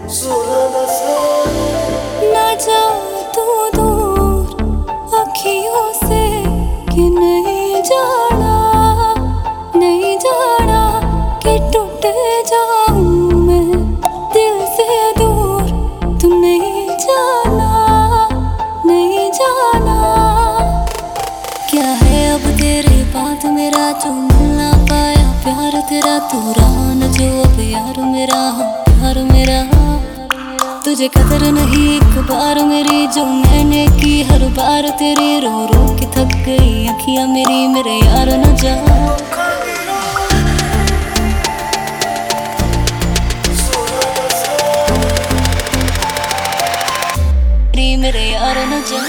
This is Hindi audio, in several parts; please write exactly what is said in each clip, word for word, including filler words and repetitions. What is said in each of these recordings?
ना जा तू दूर अखियों से कि नहीं जाना, नहीं जाना कि टूट जाऊं मैं दिल से दूर। तू नहीं जाना, नहीं जाना। क्या है अब तेरे बाद मेरा जो मिल ना पाया प्यार तेरा, तू रहा न जो अब यार मेरा, प्यार मेरा। तुझे कदर नहीं एक बार मेरी जो मैंने की हर बार तेरी, रो रो के थक गई अखियां मेरी मेरे यार न जा, मेरे यार न जा।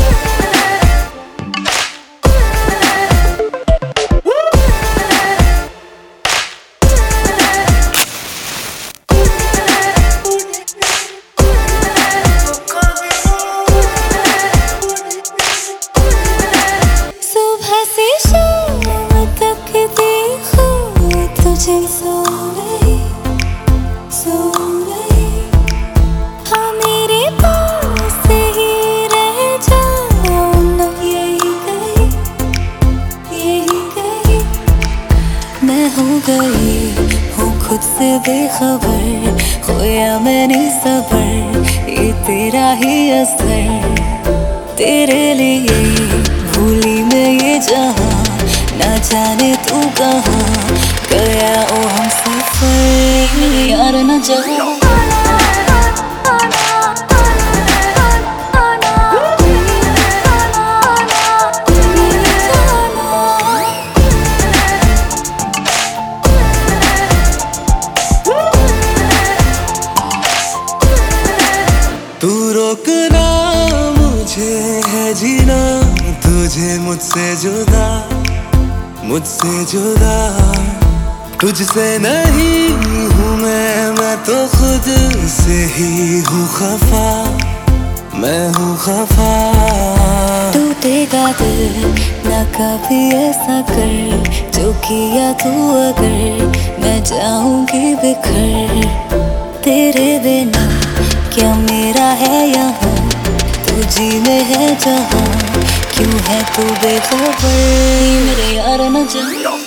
सो गई, सो गई, हाँ मेरे पास ही रह जाओ ना, यही गई, यही गई। मैं हो गई हूँ खुद से बेखबर, खोया मैंने सबर, ये तेरा ही असर। तेरे लिए भूली मैं ये जहां, ना जाने तू कहाँ गया ओ हम सफर, यार न जा। तू रोकना मुझे है जीना, तुझे मुझसे जुदा, मुझसे जुदा। तुझसे नहीं हूँ मैं, मैं तो खुद से ही हूँ खफा, मैं हूँ खफा। टूटेगा दिल ना कभी ऐसा कर, जो किया तू अगर मैं जाऊंगी बिखर। तेरे बिना क्या मेरा है यहाँ, तुझी में है जहाँ, क्यों है तू बेखबर, मेरे यार न जा।